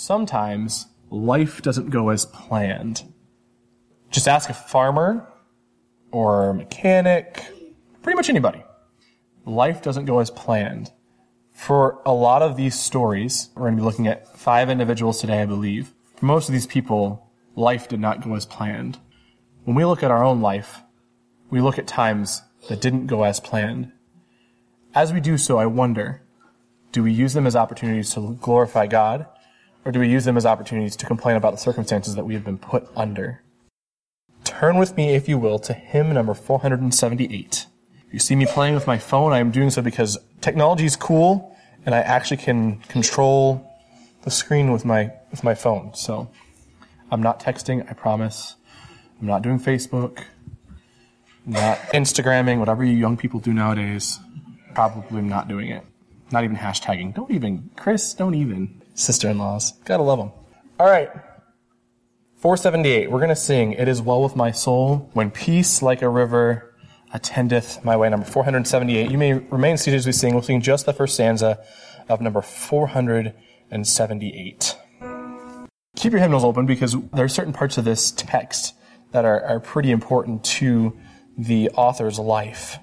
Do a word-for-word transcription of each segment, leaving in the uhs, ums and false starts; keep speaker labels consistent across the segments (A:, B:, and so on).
A: Sometimes life doesn't go as planned. Just ask a farmer or a mechanic, pretty much anybody. Life doesn't go as planned. For a lot of these stories, we're going to be looking at five individuals today, I believe. For most of these people, life did not go as planned. When we look at our own life, we look at times that didn't go as planned. As we do so, I wonder, do we use them as opportunities to glorify God, or do we use them as opportunities to complain about the circumstances that we have been put under? Turn with me, if you will, to hymn number four hundred seventy-eight. If you see me playing with my phone, I am doing so because technology is cool, and I actually can control the screen with my with my phone. So I'm not texting, I promise. I'm not doing Facebook. I'm not Instagramming, whatever you young people do nowadays. Probably not doing it. Not even hashtagging. Don't even. Chris, don't even. Sister-in-laws. Gotta love them. All right. four seventy-eight. We're going to sing, It Is Well With My Soul, When Peace Like a River Attendeth My Way. Number four hundred seventy-eight. You may remain seated as we sing. We'll sing just the first stanza of number four hundred seventy-eight. Keep your hymnals open because there are certain parts of this text that are, are pretty important to the author's life.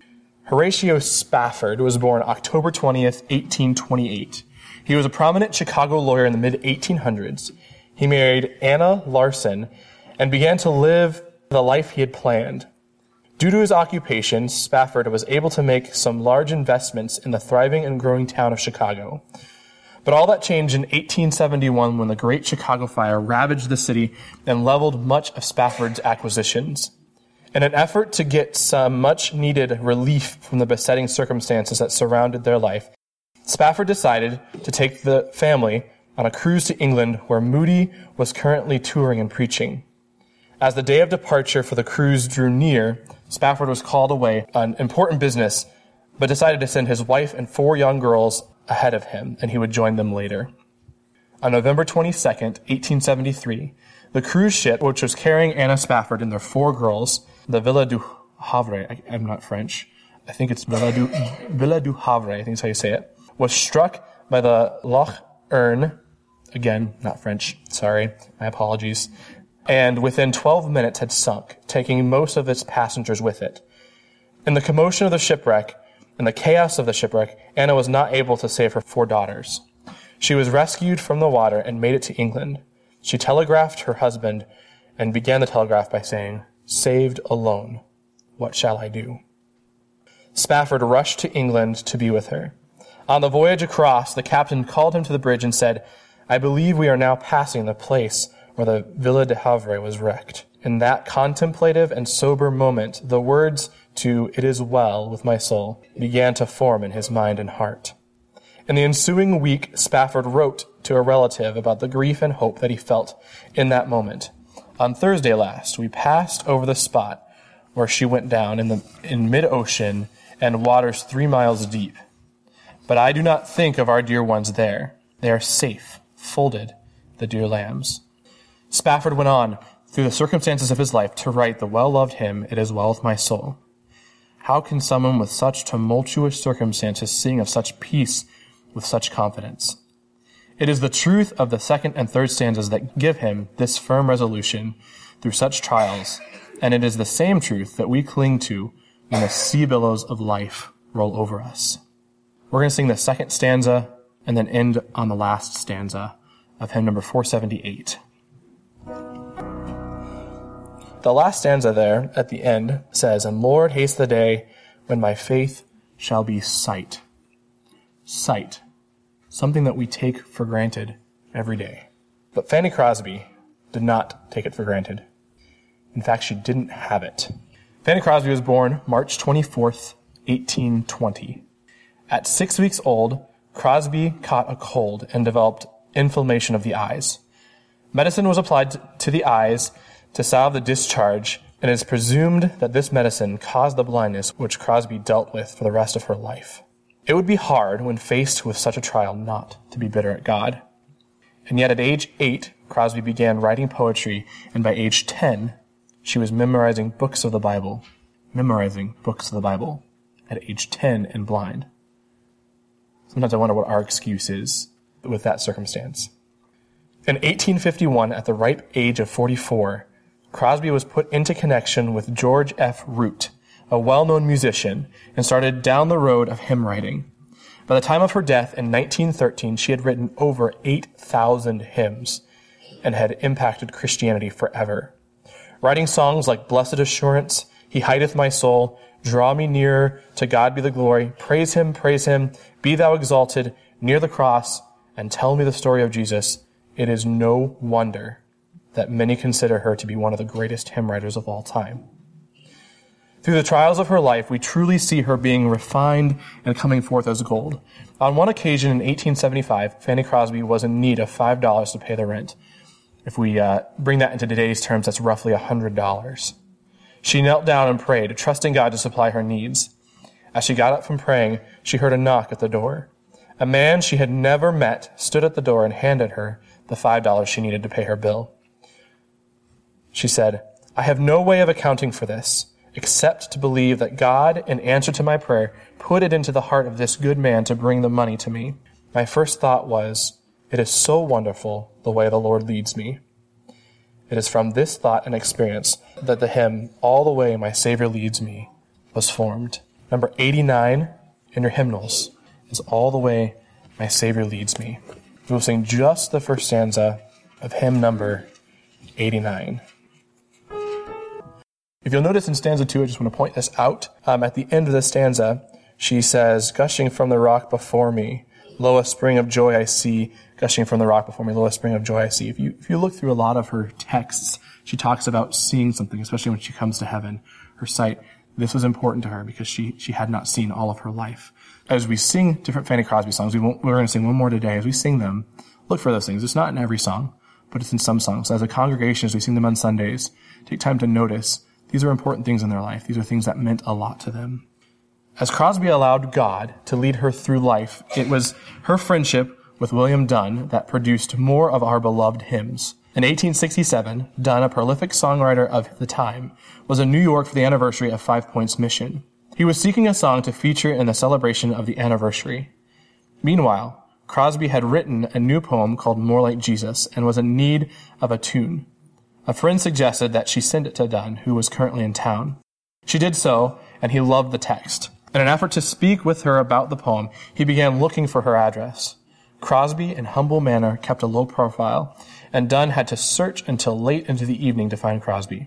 A: Horatio Spafford was born October twentieth, eighteen twenty-eight. He was a prominent Chicago lawyer in the mid eighteen hundreds. He married Anna Larson and began to live the life he had planned. Due to his occupation, Spafford was able to make some large investments in the thriving and growing town of Chicago. But all that changed in eighteen seventy-one when the Great Chicago Fire ravaged the city and leveled much of Spafford's acquisitions. In an effort to get some much-needed relief from the besetting circumstances that surrounded their life, Spafford decided to take the family on a cruise to England where Moody was currently touring and preaching. As the day of departure for the cruise drew near, Spafford was called away on important business, but decided to send his wife and four young girls ahead of him, and he would join them later. On November twenty-second, eighteen seventy-three, the cruise ship, which was carrying Anna Spafford and their four girls, the Villa du Havre, I, I'm not French, I think it's Villa du, Villa du Havre, I think that's how you say it, was struck by the Loch Earn, again, not French, sorry, my apologies, and within twelve minutes had sunk, taking most of its passengers with it. In the commotion of the shipwreck and the chaos of the shipwreck, Anna was not able to save her four daughters. She was rescued from the water and made it to England. She telegraphed her husband and began the telegraph by saying, "Saved alone, what shall I do?" Spafford rushed to England to be with her. On the voyage across, the captain called him to the bridge and said, "I believe we are now passing the place where the Villa de Havre was wrecked." In that contemplative and sober moment, the words to "It is well with my soul" began to form in his mind and heart. In the ensuing week, Spafford wrote to a relative about the grief and hope that he felt in that moment. On Thursday last, we passed over the spot where she went down in the in mid-ocean and waters three miles deep. But I do not think of our dear ones there. They are safe, folded, the dear lambs. Spafford went on, through the circumstances of his life, to write the well-loved hymn, It Is Well With My Soul. How can someone with such tumultuous circumstances sing of such peace with such confidence? It is the truth of the second and third stanzas that give him this firm resolution through such trials, and it is the same truth that we cling to when the sea billows of life roll over us. We're going to sing the second stanza and then end on the last stanza of hymn number four seventy-eight. The last stanza there at the end says, "And Lord, haste the day when my faith shall be sight." Sight. Something that we take for granted every day. But Fanny Crosby did not take it for granted. In fact, she didn't have it. Fanny Crosby was born March twenty-fourth, eighteen twenty. At six weeks old, Crosby caught a cold and developed inflammation of the eyes. Medicine was applied to the eyes to salve the discharge, and it is presumed that this medicine caused the blindness which Crosby dealt with for the rest of her life. It would be hard, when faced with such a trial, not to be bitter at God. And yet at age eight, Crosby began writing poetry, and by age ten, she was memorizing books of the Bible. Memorizing books of the Bible at age ten and blind. Sometimes I wonder what our excuse is with that circumstance. In eighteen fifty-one, at the ripe age of forty-four, Crosby was put into connection with George F. Root, a well-known musician, and started down the road of hymn writing. By the time of her death in nineteen thirteen, she had written over eight thousand hymns and had impacted Christianity forever. Writing songs like Blessed Assurance, He Hideth My Soul, Draw Me Nearer, To God Be the Glory, Praise Him, Praise Him, Be Thou Exalted, Near the Cross, and Tell Me the Story of Jesus, it is no wonder that many consider her to be one of the greatest hymn writers of all time. Through the trials of her life, we truly see her being refined and coming forth as gold. On one occasion in eighteen seventy-five, Fanny Crosby was in need of five dollars to pay the rent. If we uh, bring that into today's terms, that's roughly one hundred dollars. She knelt down and prayed, trusting God to supply her needs. As she got up from praying, she heard a knock at the door. A man she had never met stood at the door and handed her the five dollars she needed to pay her bill. She said, "I have no way of accounting for this, except to believe that God, in answer to my prayer, put it into the heart of this good man to bring the money to me. My first thought was, it is so wonderful the way the Lord leads me." It is from this thought and experience that the hymn, All the Way My Savior Leads Me, was formed. Number eighty-nine in your hymnals is All the Way My Savior Leads Me. We will sing just the first stanza of hymn number eighty-nine. If you'll notice in stanza two, I just want to point this out. Um, at the end of the stanza, she says, "Gushing from the rock before me, lo, a spring of joy I see. Gushing from the rock before me, lo, a spring of joy I see." If you if you look through a lot of her texts, she talks about seeing something, especially when she comes to heaven, her sight. This was important to her because she she had not seen all of her life. As we sing different Fanny Crosby songs, we won't, we're going to sing one more today. As we sing them, look for those things. It's not in every song, but it's in some songs. As a congregation, as we sing them on Sundays, take time to notice these are important things in their life. These are things that meant a lot to them. As Crosby allowed God to lead her through life, it was her friendship with William Dunn that produced more of our beloved hymns. In eighteen sixty-seven, Dunn, a prolific songwriter of the time, was in New York for the anniversary of Five Points Mission. He was seeking a song to feature in the celebration of the anniversary. Meanwhile, Crosby had written a new poem called More Like Jesus and was in need of a tune. A friend suggested that she send it to Dunn, who was currently in town. She did so, and he loved the text. In an effort to speak with her about the poem, he began looking for her address. Crosby, in humble manner, kept a low profile, and Dunn had to search until late into the evening to find Crosby.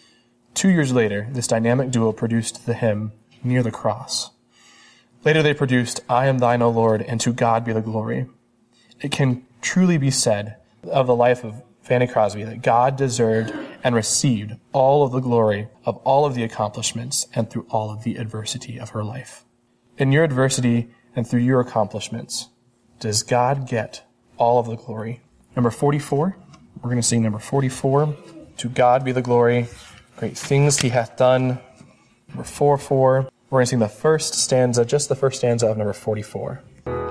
A: Two years later, this dynamic duo produced the hymn, Near the Cross. Later they produced, I Am Thine, O Lord, and To God Be the Glory. It can truly be said of the life of Fanny Crosby that God deserved and received all of the glory of all of the accomplishments and through all of the adversity of her life. In your adversity and through your accomplishments, does God get all of the glory? Number forty-four, we're going to sing number forty-four, To God Be the Glory, great things He hath done. Number four four, we're going to sing the first stanza, just the first stanza of number forty-four.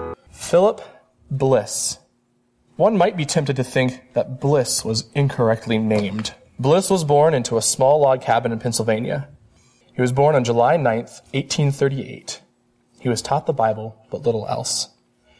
A: Philip Bliss. One might be tempted to think that Bliss was incorrectly named. Bliss was born into a small log cabin in Pennsylvania. He was born on July ninth, eighteen thirty-eight. He was taught the Bible, but little else.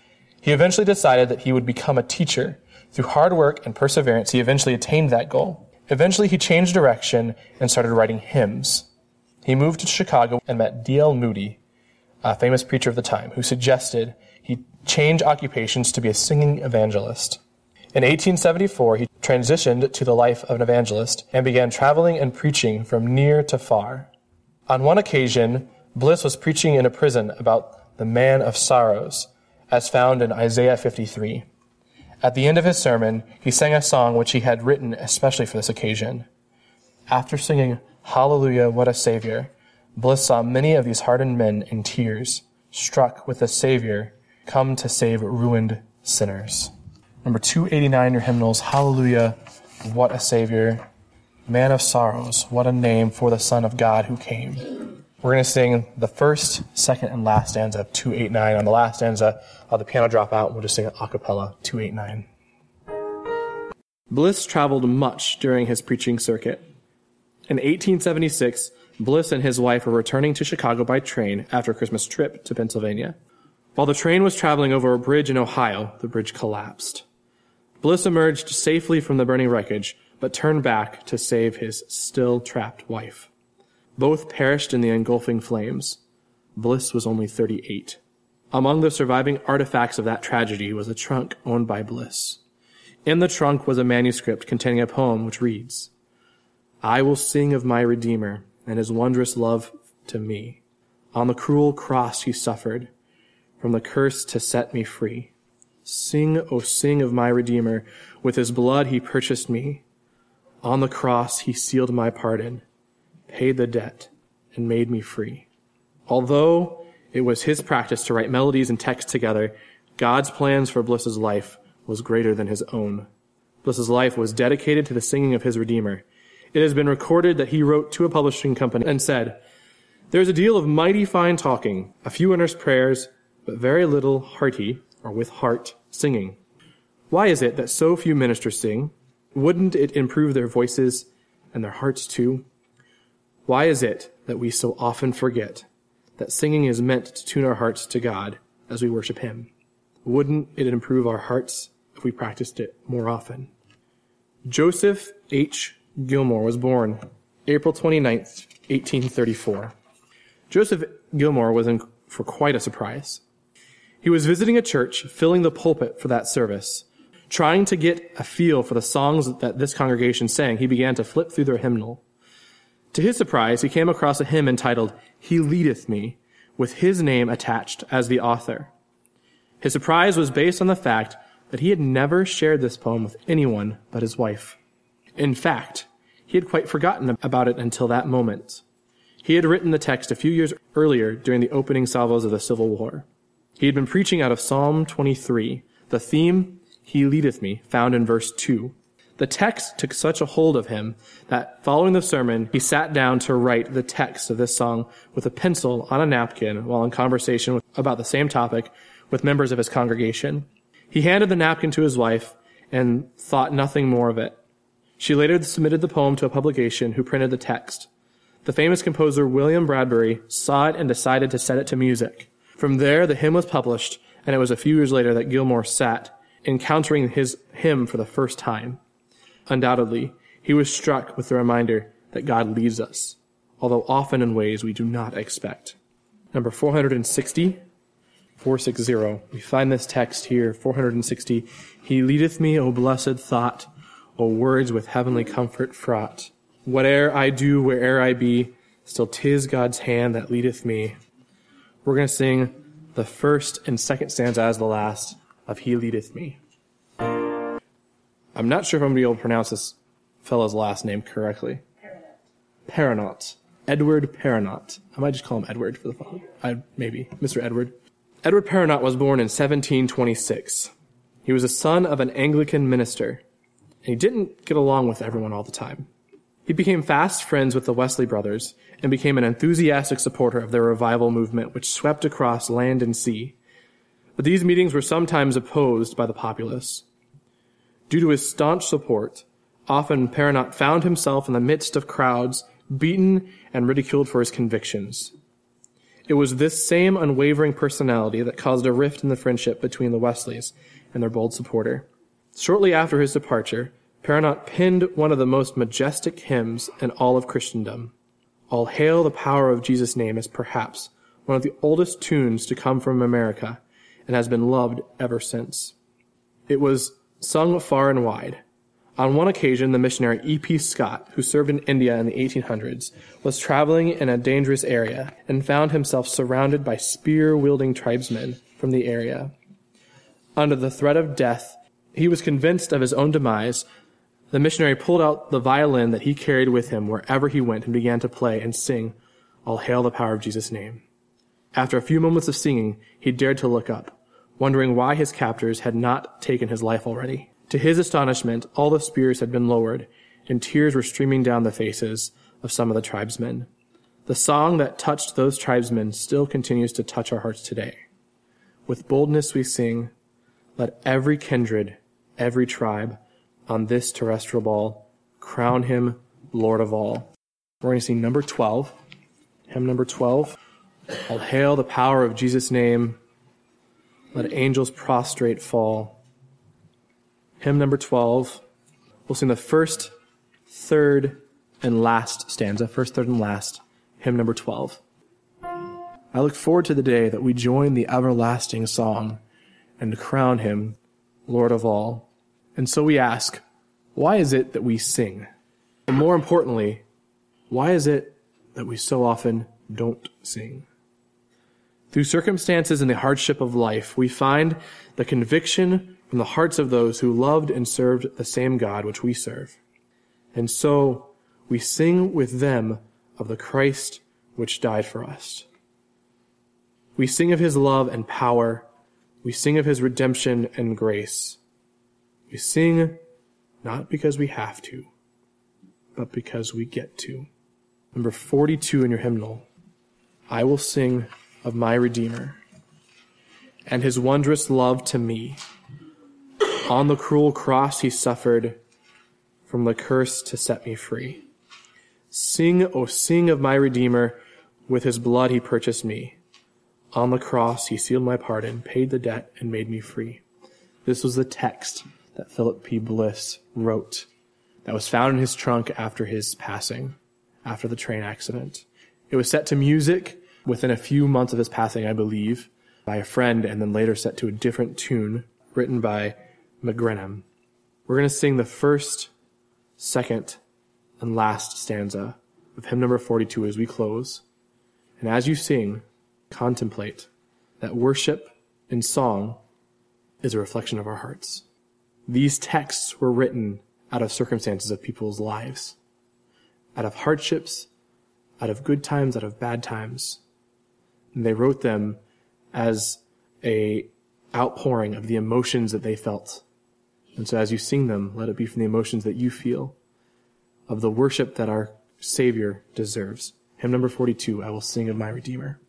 A: He eventually decided that he would become a teacher. Through hard work and perseverance, he eventually attained that goal. Eventually, he changed direction and started writing hymns. He moved to Chicago and met D L Moody, a famous preacher of the time, who suggested he change occupations to be a singing evangelist. In eighteen seventy-four, he transitioned to the life of an evangelist and began traveling and preaching from near to far. On one occasion, Bliss was preaching in a prison about the man of sorrows, as found in Isaiah fifty-three. At the end of his sermon, he sang a song which he had written especially for this occasion. After singing, Hallelujah, what a Savior, Bliss saw many of these hardened men in tears, struck with the Savior, come to save ruined sinners. Number two eighty-nine in your hymnals, Hallelujah, what a Savior, man of sorrows, what a name for the Son of God who came. We're going to sing the first, second, and last stanza of two eighty-nine. On the last stanza, I'll the piano drop out, and we'll just sing it a cappella, two eighty-nine. Bliss traveled much during his preaching circuit. In eighteen seventy-six, Bliss and his wife were returning to Chicago by train after a Christmas trip to Pennsylvania. While the train was traveling over a bridge in Ohio, the bridge collapsed. Bliss emerged safely from the burning wreckage, but turned back to save his still trapped wife. Both perished in the engulfing flames. Bliss was only thirty-eight. Among the surviving artifacts of that tragedy was a trunk owned by Bliss. In the trunk was a manuscript containing a poem which reads, "I will sing of my Redeemer and his wondrous love to me. On the cruel cross he suffered, from the curse to set me free. Sing, O sing of my Redeemer, with his blood he purchased me. On the cross he sealed my pardon, paid the debt, and made me free." Although it was his practice to write melodies and texts together, God's plans for Bliss's life was greater than his own. Bliss's life was dedicated to the singing of his Redeemer. It has been recorded that he wrote to a publishing company and said, "There's a deal of mighty fine talking, a few earnest prayers, but very little hearty, or with heart, singing. Why is it that so few ministers sing? Wouldn't it improve their voices and their hearts too? Why is it that we so often forget that singing is meant to tune our hearts to God as we worship him? Wouldn't it improve our hearts if we practiced it more often?" Joseph H. Gilmore was born April twenty-ninth, eighteen thirty-four. Joseph Gilmore was in for quite a surprise. He was visiting a church, filling the pulpit for that service. Trying to get a feel for the songs that this congregation sang, he began to flip through their hymnal. To his surprise, he came across a hymn entitled, "He Leadeth Me," with his name attached as the author. His surprise was based on the fact that he had never shared this poem with anyone but his wife. In fact, he had quite forgotten about it until that moment. He had written the text a few years earlier during the opening salvos of the Civil War. He had been preaching out of Psalm twenty-three, the theme, "He Leadeth Me," found in verse two. The text took such a hold of him that following the sermon, he sat down to write the text of this song with a pencil on a napkin while in conversation with, about the same topic with members of his congregation. He handed the napkin to his wife and thought nothing more of it. She later submitted the poem to a publication who printed the text. The famous composer William Bradbury saw it and decided to set it to music. From there, the hymn was published, and it was a few years later that Gilmore sat, encountering his hymn for the first time. Undoubtedly, he was struck with the reminder that God leads us, although often in ways we do not expect. Number four hundred sixty, four sixty. We find this text here, four hundred sixty. "He leadeth me, O blessed thought, O words with heavenly comfort fraught. Whate'er I do, where'er I be, still 'tis God's hand that leadeth me." We're going to sing the first and second stanza as the last of "He Leadeth Me." I'm not sure if I'm going to be able to pronounce this fellow's last name correctly. Perronnot. Perronnot. Edward Perronnot. I might just call him Edward for the fun. I, maybe. Mister Edward. Edward Perronnot was born in seventeen twenty-six. He was a son of an Anglican minister, and he didn't get along with everyone all the time. He became fast friends with the Wesley brothers and became an enthusiastic supporter of their revival movement, which swept across land and sea. But these meetings were sometimes opposed by the populace. Due to his staunch support, often Perronnot found himself in the midst of crowds, beaten and ridiculed for his convictions. It was this same unwavering personality that caused a rift in the friendship between the Wesleys and their bold supporter. Shortly after his departure, Perronnot penned one of the most majestic hymns in all of Christendom. "All Hail the Power of Jesus' Name" is perhaps one of the oldest tunes to come from America and has been loved ever since. It was sung far and wide. On one occasion, the missionary E P Scott, who served in India in the eighteen hundreds, was traveling in a dangerous area and found himself surrounded by spear-wielding tribesmen from the area. Under the threat of death, he was convinced of his own demise. The missionary pulled out the violin that he carried with him wherever he went and began to play and sing, "All Hail the Power of Jesus' Name." After a few moments of singing, he dared to look up, wondering why his captors had not taken his life already. To his astonishment, all the spears had been lowered, and tears were streaming down the faces of some of the tribesmen. The song that touched those tribesmen still continues to touch our hearts today. With boldness we sing, "Let every kindred, every tribe, on this terrestrial ball, crown him Lord of all." We're going to sing number twelve, hymn number twelve. "All hail the power of Jesus' name. Let angels prostrate fall. hymn number twelve. We'll sing the first, third, and last stanza. First, third, and last. Hymn number twelve. I look forward to the day that we join the everlasting song and crown him Lord of all. And so we ask, why is it that we sing? And more importantly, why is it that we so often don't sing? Through circumstances and the hardship of life, we find the conviction from the hearts of those who loved and served the same God which we serve. And so we sing with them of the Christ which died for us. We sing of his love and power. We sing of his redemption and grace. We sing not because we have to, but because we get to. Number forty-two in your hymnal. I will sing of my Redeemer and his wondrous love to me. On the cruel cross he suffered from the curse to set me free. Sing, O sing of my Redeemer, with his blood he purchased me. On the cross he sealed my pardon, paid the debt, and made me free. This was the text that Philip P. Bliss wrote that was found in his trunk after his passing, after the train accident. It was set to music within a few months of his passing, I believe, by a friend, and then later set to a different tune written by McGrenham. We're going to sing the first, second, and last stanza of hymn number forty-two as we close. And as you sing, contemplate that worship and song is a reflection of our hearts. These texts were written out of circumstances of people's lives, out of hardships, out of good times, out of bad times. And they wrote them as a outpouring of the emotions that they felt. And so as you sing them, let it be from the emotions that you feel, of the worship that our Savior deserves. Hymn number forty-two, I will sing of my Redeemer.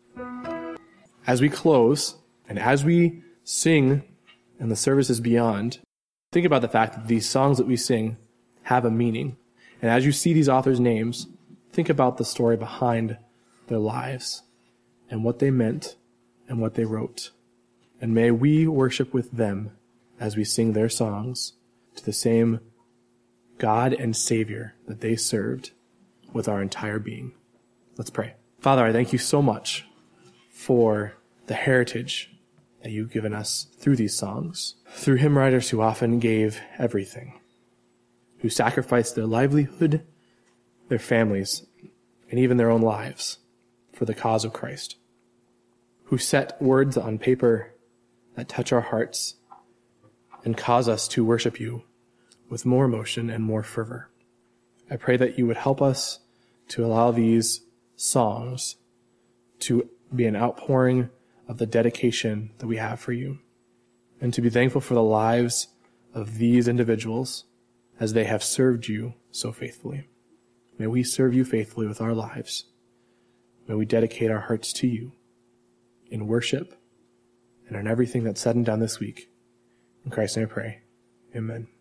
A: As we close, and as we sing and the services beyond, think about the fact that these songs that we sing have a meaning. And as you see these authors' names, think about the story behind their lives and what they meant and what they wrote. And may we worship with them as we sing their songs to the same God and Savior that they served with our entire being. Let's pray. Father, I thank you so much for the heritage that you've given us through these songs, through hymn writers who often gave everything, who sacrificed their livelihood, their families, and even their own lives for the cause of Christ, who set words on paper that touch our hearts and cause us to worship you with more emotion and more fervor. I pray that you would help us to allow these songs to be an outpouring of the dedication that we have for you, and to be thankful for the lives of these individuals as they have served you so faithfully. May we serve you faithfully with our lives. May we dedicate our hearts to you in worship and in everything that's said and done this week. In Christ's name I pray. Amen.